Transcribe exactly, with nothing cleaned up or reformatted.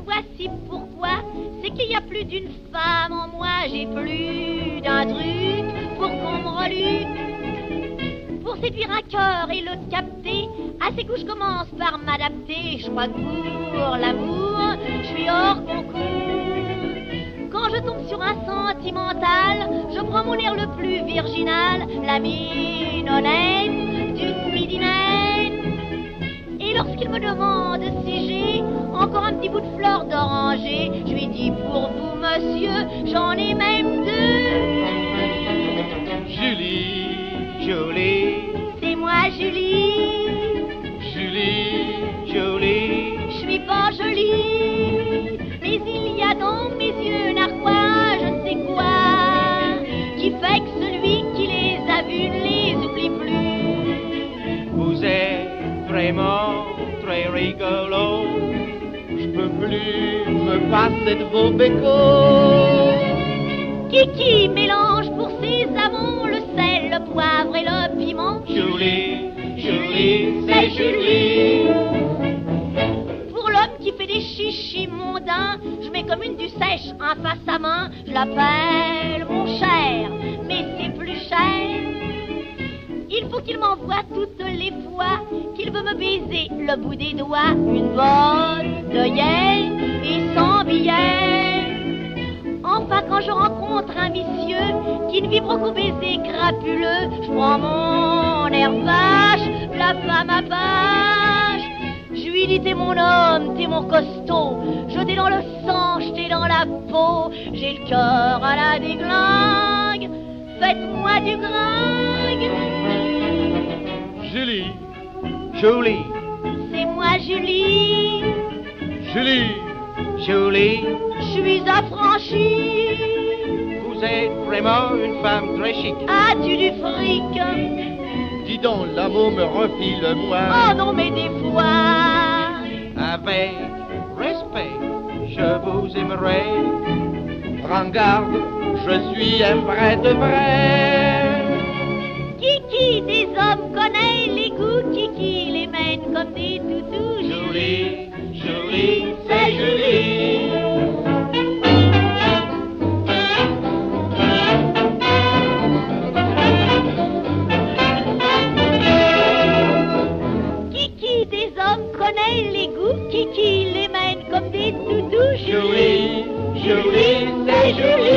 voici pourquoi. C'est qu'il y a plus d'une femme en moi. J'ai plus d'un truc pour qu'on me reluque. Pour séduire un cœur et le capter, à ces coups je commence par m'adapter. Je crois que pour l'amour, je suis hors concours. Quand je tombe sur un sentimental, je prends mon air le plus virginal, la mine honnête d'une midinette. Et lorsqu'il me demande si j'ai encore un petit bout de fleur d'oranger, je lui dis pour vous monsieur, j'en ai même deux. Julie, jolie, c'est moi Julie. Julie, jolie, je suis pas jolie, mais il y a dans mes yeux narquois, je ne sais quoi, qui fait que celui qui les a vus ne les oublie plus. Vous êtes vraiment très rigolo, je peux plus me passer de vos bécots. Kiki mélange pour ses amants le sel, le poivre et le piment. Julie, Julie, c'est Julie. Pour l'homme qui fait des chichis mondains, je mets comme une du sèche un face à main. Je l'appelle mon cher, mais c'est plus cher. Il faut qu'il m'envoie toutes les fois qu'il veut me baiser le bout des doigts. Une bonne d'œillet et sans billet. Enfin quand je rencontre un monsieur qui ne vibre qu'au baiser crapuleux, je prends mon air vache, la femme à page. Je lui dis t'es mon homme, t'es mon costaud, je t'ai dans le sang, je t'ai dans la peau. J'ai le cœur à la déglingue, faites-moi du gringue. Julie, jolie, c'est moi Julie. Julie, jolie, je suis affranchie. Vous êtes vraiment une femme très chic. As-tu du fric? Dis donc, l'amour me refile moi. Oh non mais des fois. Avec respect, je vous aimerai. Prends garde, je suis un vrai de vrai. Kiki des hommes connaît les goûts, Kiki les mène comme des toutous. Julie, Julie, c'est Julie. Kiki des hommes connaît les goûts, Kiki les mène comme des toutous. Julie, Julie, c'est Julie.